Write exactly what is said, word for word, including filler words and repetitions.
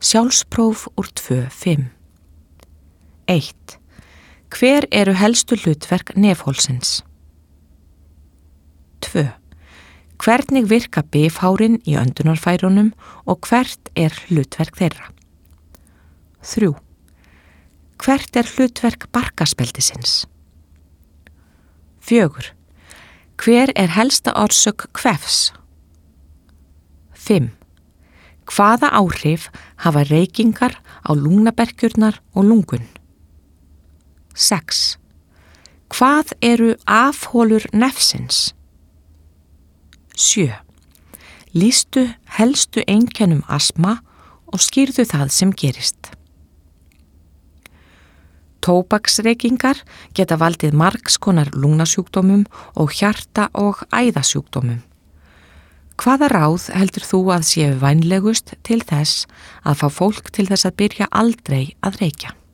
Sjálfspróf úr tvö fimm. eitt. Hver eru helstu hlutverk nefhólsins? tvö. Hvernig virka bifhárin í öndunarfærunum og hvert er hlutverk þeirra? þrjú. Hvert er hlutverk barkaspeltisins? fjögur. Hver er helsta orsök kvefs? fimm. Hvaða áhrif hafa reykingar á lungnaberkjurnar og lungun? sex. Hvað eru afholur nefsins? sjö. Lýstu helstu einkennum astma og skýrðu það sem gerist. Tóbaksreykingar geta valdið margs konar lungnasjúkdómum og hjarta- og æðasjúkdómum. Hvaða ráð heldur þú að séu vænlegust til þess að fá fólk til þess að byrja aldrei að reykja?